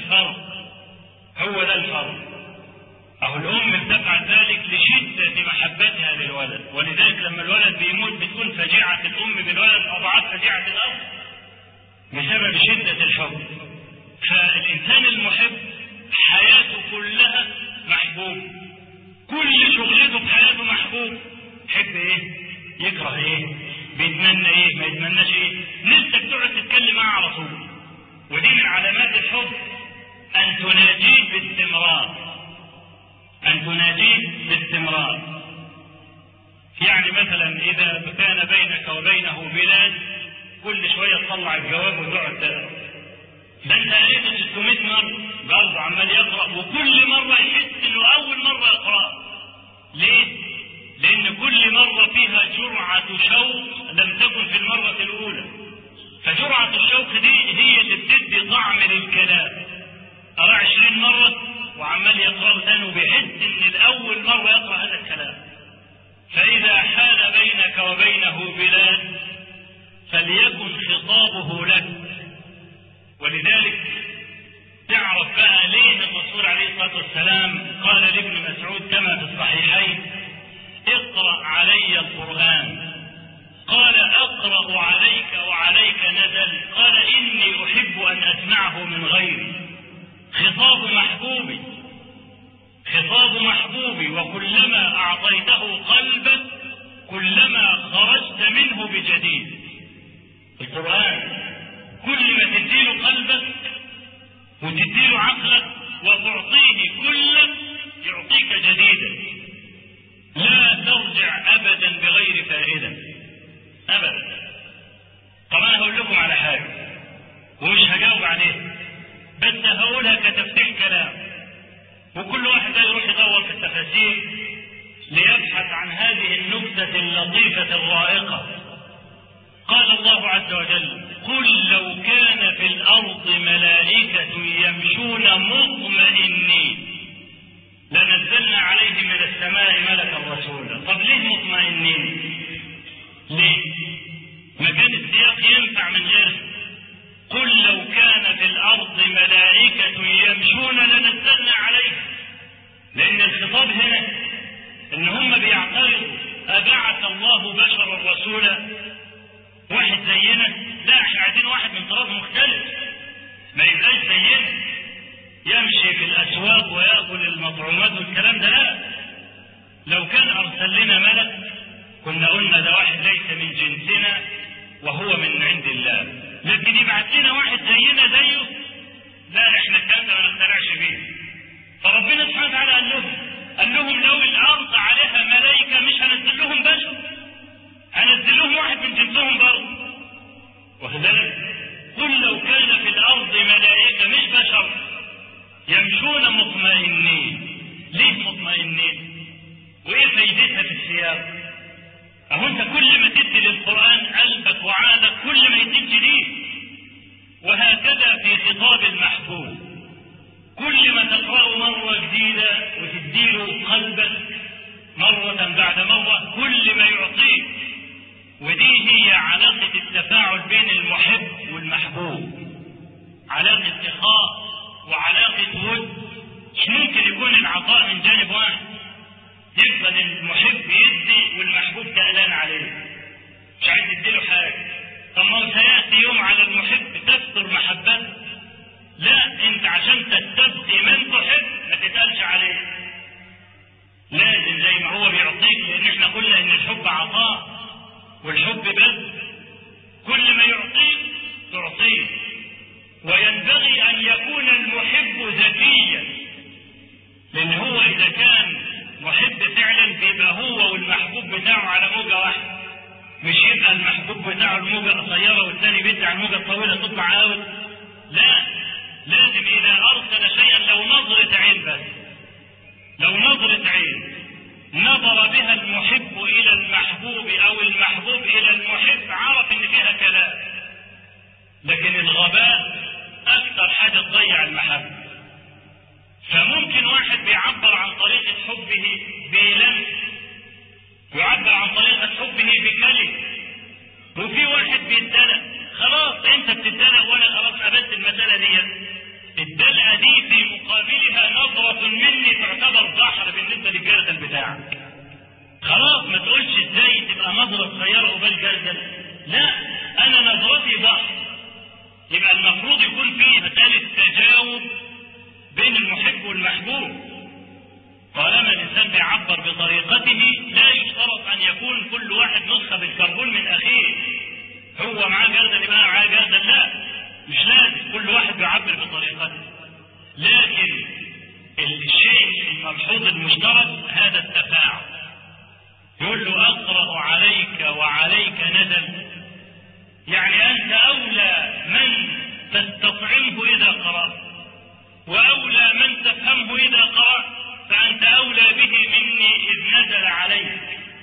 الفرق. اهو الام بتفعل ذلك لشده محبتها للولد، ولذلك لما الولد بيموت بتكون فجيعه الام بالولد اضعاف فجيعه الاب بسبب شده الحب. فالانسان المحب حياته كلها محبوب، كل شغلته في حياته محبوب. يحب ايه؟ يكره ايه؟ بيتمنى ايه؟ ما يتمناش ايه؟ نفسك تقعد تتكلم معاه على طول. ودي من علامات الحب، ان تناجيه باستمرار. يعني مثلا اذا كان بينك وبينه بلاد كل شويه تطلع الجواب وتقعد تقرا، ده انت قريته 600 مره برضه عمال يقرا، وكل مره يحس انه اول مره يقرا. ليه؟ لان كل مره فيها جرعه شوق لم تكن في المره الاولى، فجرعه الشوق دي هي اللي بتدي طعم للكلام. قرا 20 مره وعمال يقرا تاني وبيحس ان الاول مره يقرا هذا الكلام. فاذا حال بينك وبينه بلاد فليكن خطابه لك. ولذلك تعرف بقى ليه الرسول عليه الصلاه والسلام قال لابن مسعود كما في الصحيحين: اقرأ علي القرآن. قال: اقرأ عليك وعليك نزل. قال: اني احب ان اسمعه من غيري. خطاب محبوبي، وكلما اعطيته قلبك كلما خرجت منه بجديد. القرآن كل ما تديله قلبك وتديله عقلك وتعطيه كلك يعطيك جديدا، لا ترجع ابدا بغير فائده ابدا. طبعا هقول لكم على حاجه ومش هجاوب عليها، بس هقولها كتفتيح كلام، وكل واحد يروح يدور في التفاسير ليبحث عن هذه النكته اللطيفه الرائقه. قال الله عز وجل: قل لو كان في الارض ملائكه يمشون مطمئنين لنزلنا عليهم من السماء ملكا رسولا. طب ليه مطمئنين؟ ليه؟ ما كان السياق ينفع من غيره. قل لو كان في الارض ملائكه يمشون لنزلنا عليهم، لان الخطاب هنا ان هم بيعترضوا: ابعث الله بشرا رسولا؟ واحد زينا؟ لا، احنا عايزين واحد من طرف مختلف، ما يبقاش زينا يمشي في الاسواق ويأكل المطعومات والكلام ده. لا، لو كان ارسل لنا ملك كنا قلنا ده واحد ليس من جنسنا وهو من عند الله، لكن يبعث لنا واحد زينا زيه؟ لا، احنا الكلام ده ما نقتنعش بيه. فربنا سبحانه وتعالى قال لهم لو الارض عليها ملائكه مش هنزل لهم بشر، هنزل لهم واحد من جنسهم برضه. واخد بالك؟ قل لو كان في الارض ملائكه مش بشر يمشون مطمئنين. ليه مطمئنين؟ وايه فايدتها في السياق؟ اهو انت كل ما تدي للقران قلبك وعقلك كل ما يديك جديد. وهكذا في خطاب المحبوب، كل ما تقراه مره جديده وتديله قلبك يكون العطاء من جانب واحد، يفضل المحب يدي والمحبوب تقلان عليه مش عايز يديله حاجة. طب ما هو سيأتي يوم على المحب تكثر محبته. لا، انت عشان تستبقي من تحب ما تتقلش عليه، لازم زي ما هو بيعطيك، لان احنا قلنا ان الحب عطاء والحب بذل، كل ما يعطيك تعطيه. وينبغي ان يكون المحب ذكيا، لان هو اذا كان محب فعلا بيبقى هو والمحبوب بتاعه على موجة واحدة، مش يبقى المحبوب بتاعه الموجة قصيرة والثاني بيدعي الموجة الطويلة تطلع اوت. لا، لازم اذا ارسل شيئا لو نظرة عين بس، لو نظرة عين نظر بها المحب الى المحبوب او المحبوب الى المحب عرف ان فيها كلام. لكن الغباء اكثر حاجة تضيع المحبة. فممكن واحد بيعبر عن طريقة حبه بلمس، يعبر عن طريقة حبه بكلمة، وفي واحد بيدلق. خلاص انت بتدلق وانا خلاص قبلت المسألة دي. الدلقة دي في مقابلها نظرة مني تعتبر بحر بالنسبة للجردل بتاعك. خلاص ما تقولش ازاي تبقى نظرة صغيرة قبال جردل، لا، انا نظرتي بحر. يبقى المفروض يكون فيه مسألة تجاوب بين المحب والمحبوب. طالما الانسان بيعبر بطريقته لا يشترط ان يكون كل واحد نسخة بالكربون من اخيه. هو معاه جردل يبقى معاه جردل، لا، مش لازم، كل واحد بيعبر بطريقته. لكن الشيء الملحوظ المشترك هذا التفاعل. يقول له اقرأ عليك وعليك نزل، يعني انت اولى من تستطعمه اذا قرأت، واولى من تفهمه اذا قرأت، فانت اولى به مني اذ نزل عليك.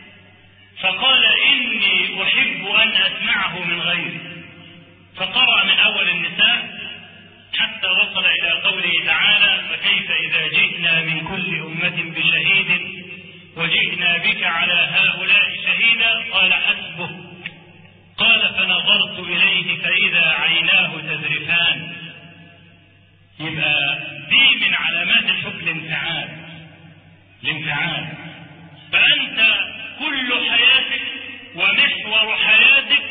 فقال اني احب ان اسمعه من غيري، فقرأ من اول النساء حتى وصل الى قوله تعالى فكيف اذا جئنا من كل امة بشهيد وجئنا بك على هؤلاء شهيدا قال حسبه. قال فنظرت اليه فاذا عيناه تذرفان. يبقى دي من علامات الحب الانفعال. فانت كل حياتك ومحور حياتك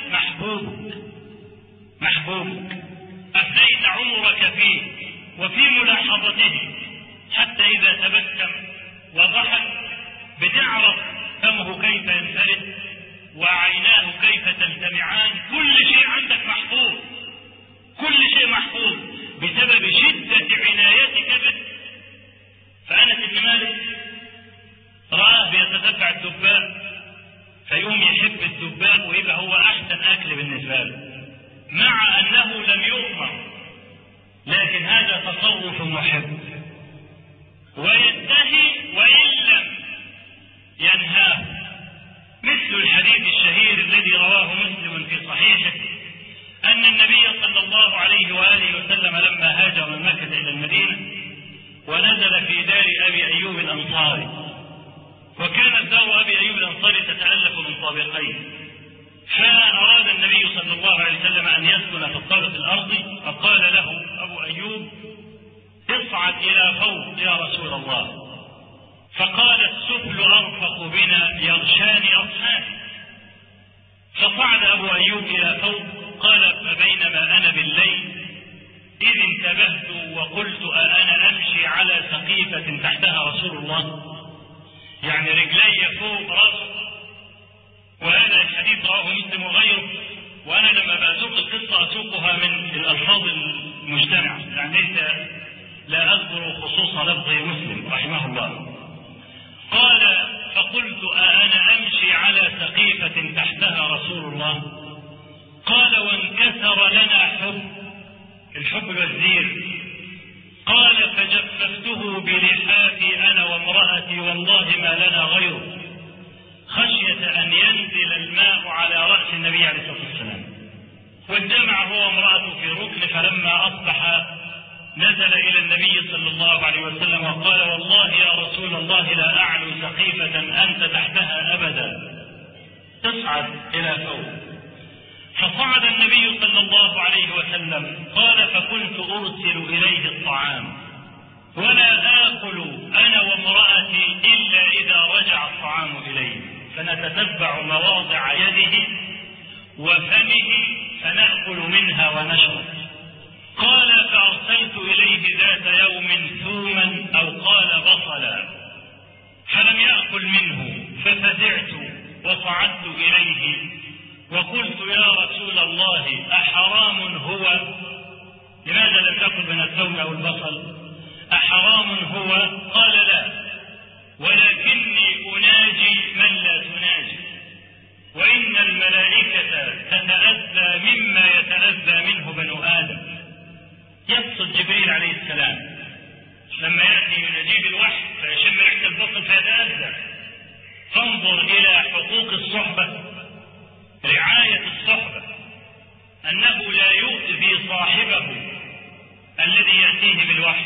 محبوبك افنيت عمرك فيه وفي ملاحظته، حتى اذا تبسم وضحك بتعرف فمه كيف ينفرد وعيناه كيف تلتمعان. كل شيء عندك محفوظ، كل شيء محفوظ بسبب شدة عنايتك به. فأنس بن مالك رآه بيتتبع الدباء فيقوم يحب الدباء ويبقى هو أحسن أكل بالنسبة له، مع أنه لم يؤمر، لكن هذا تصرف محب. وينتهي وإن لم ينهاه، مثل الحديث الشهير الذي رواه مسلم في صحيحه أن النبي صلى الله عليه وآله وسلم لما هاجر من مكة إلى المدينة ونزل في دار أبي أيوب الأنصاري، وكانت دار أبي أيوب الأنصاري تتألف من طابقين، فأراد النبي صلى الله عليه وسلم أن يسكن في الطابق الأرضي، فقال له أبو أيوب اصعد إلى فوق يا رسول الله. فقال السفل أرفق بنا يغشاني أصحابي. فصعد أبو أيوب إلى فوق. قال فبينما أنا بالليل إذ انتبهت وقلت أنا أمشي على سقيفة تحتها رسول الله، يعني رجلي فوق رأسه. وهذا الحديث رواه مسلم وغيره، وأنا لما بأسوق القصة أسوقها من الألفاظ المجتمعة، يعني ليس لا أذكر خصوص لفظ مسلم رحمه الله. قال فقلت أنا أمشي على سقيفة تحتها رسول الله. قال وانكسر لنا حب، الحب والزير. قال فجففته بلحافي أنا وامرأتي والله ما لنا غيره، خشية أن ينزل الماء على رأس النبي عليه الصلاة والسلام. واجتمع هو وامرأته في ركن، فلما أصبح نزل إلى النبي صلى الله عليه وسلم وقال والله يا رسول الله لا أعلو سقيفة أنت تحتها أبدا، اصعد إلى فوق. فصعد النبي صلى الله عليه وسلم. قال فكنت أرسل إليه الطعام، ولا آكل أنا وامرأتي إلا إذا رجع الطعام إليه، فنتتبع مواضع يده وفمه فنأكل منها ونشرب. قال فأرسلت إليه ذات يوم ثوما أو قال بصلا فلم يأكل منه، ففزعت وصعدت إليه وقلت يا رسول الله أحرام هو؟ لماذا لم تأكل من الثوم أو البصل؟ أحرام هو؟ قال لا، ولكني أناجي من لا تناجي، وإن الملائكة تتأذى مما يتأذى منه بنو آدم. يقصد جبريل عليه السلام لما يأتي من أجيب الوحي فيشم ريحة البصل فيتأذى. فانظر إلى حقوق الصحبة، رعاية الصحبة، أنه لا يؤذي صاحبه الذي يأتيه بالوحي،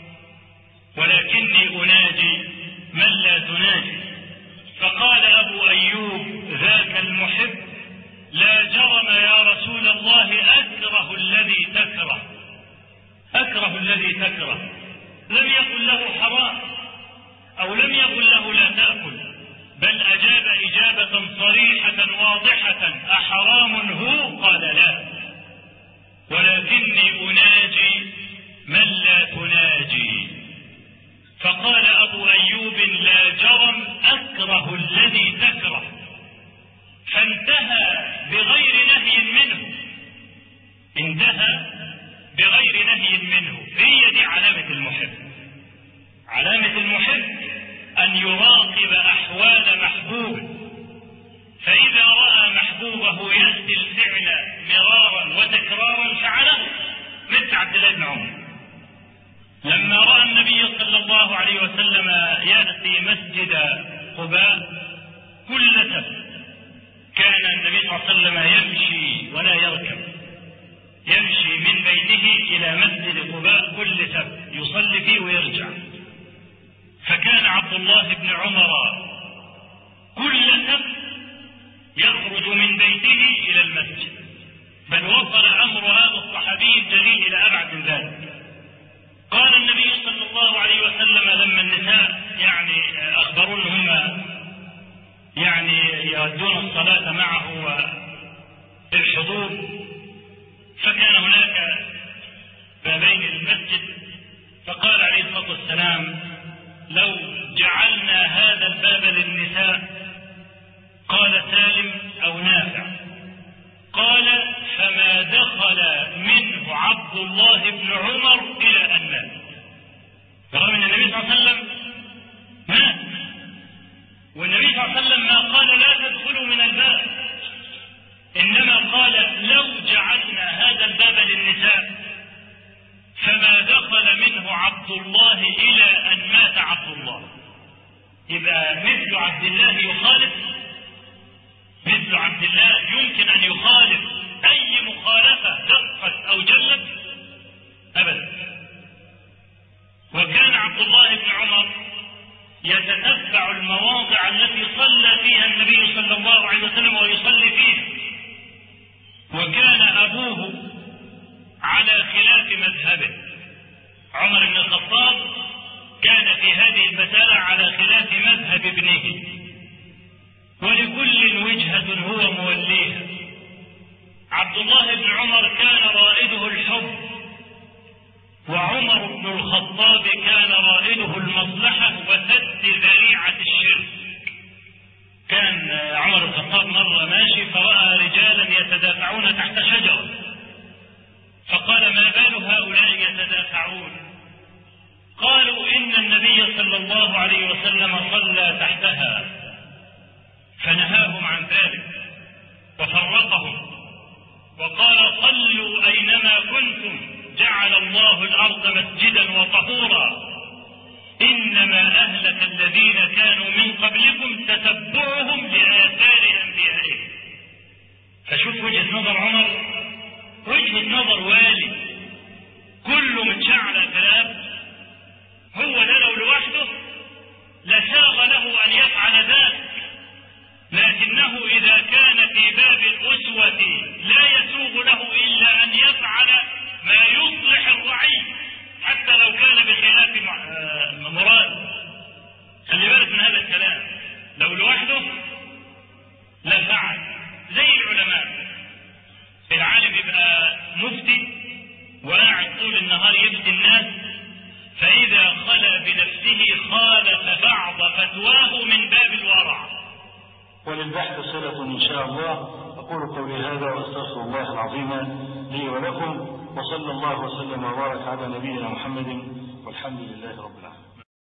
ولكني أناجي من لا تناجي. فقال أبو أيوب ذاك المحب لا جرم يا رسول الله أكره الذي تكره، أكره الذي تكره. لم يقل له حرام أو لم يقل له لا تأكل، بل أجاب إجابة صريحة واضحة أحرام هو؟ قال لا، ولكني أناجي من لا تناجي. فقال أبو أيوب لا جرم أكره الذي تكره، فانتهى بغير نهي منه، انتهى بغير نهي منه. هي دي علامة المحب. علامة المحب أن يراقب أحوال محبوبه، فإذا رأى محبوبه يأتي الفعل مرارا وتكرارا فعله، مثل عبد الله بن عمر لما رأى النبي صلى الله عليه وسلم يأتي مسجد قباء كل سبت. كان النبي صلى الله عليه وسلم يمشي ولا يركب، يمشي من بيته إلى مسجد قباء كل سبت يصلي فيه ويرجع. فكان عبد الله بن عمر كل سبت يخرج من بيته إلى المسجد، بل وصل أمر هذا الصحابي الجليل إلى أبعد من ذلك. قال النبي صلى الله عليه وسلم لما النساء أخبروا أنهم يؤدون الصلاة معه بالحضور، فكان هناك بابين المسجد، فقال عليه الصلاة والسلام لو جعلنا هذا الباب للنساء، قال سالم أو نافع، قال فما دخل منه عبد الله بن عمر إلى أن مات، رغم أن النبي صلى الله عليه وسلم مات، والنبي صلى الله عليه وسلم ما قال لا تدخلوا من الباب، إنما قال لو جعلنا هذا الباب للنساء فما دخل منه عبد الله إلى أن مات عبد الله. يبقى مثل عبد الله يخالف، مثل عبد الله يمكن أن يخالف أي مخالفة دقت أو جلت؟ أبدا. وكان عبد الله بن عمر يتتبع المواضع التي صلى فيها النبي صلى الله عليه وسلم ويصلي فيها، وكان أبوه على خلاف مذهبه. عمر بن الخطاب كان في هذه المسألة على خلاف مذهب ابنه، ولكل وجهة هو موليها. عبد الله بن عمر كان رائده الحب، وعمر بن الخطاب كان رائده المصلحة وسد ذريعة الشرك. كان عمر بن الخطاب مرة ماشي فرأى رجالا يتدافعون تحت شجرة، فقال ما بال هؤلاء يتدافعون؟ قالوا إن النبي صلى الله عليه وسلم صلى تحتها، فنهاهم عن ذلك وفرقهم وقال صلوا أينما كنتم جعل الله الأرض مسجدا وطهورا، إنما أهلك الذين كانوا من قبلكم تتبعهم لآثار أنبيائهم. فشوف وجهة نظر عمر، وجهة نظر والي كله متشعل الكلام. هو ده لو لوحده لساغ له أن يفعل ذلك، لكنه إذا كان في باب الأسوة لا يسوغ له إلا أن يفعل ما يصلح الرعي حتى لو كان بخلاف بيبقى مفتي وقاعد طول النهار يفتي الناس، فإذا خلى بنفسه خالف بعض فتواه من باب الورع. وللبحث صلة إن شاء الله. أقول قولي هذا وأستغفر الله العظيم لي ولكم، وصلى الله وسلم وبارك على نبينا محمد، والحمد لله رب العالمين.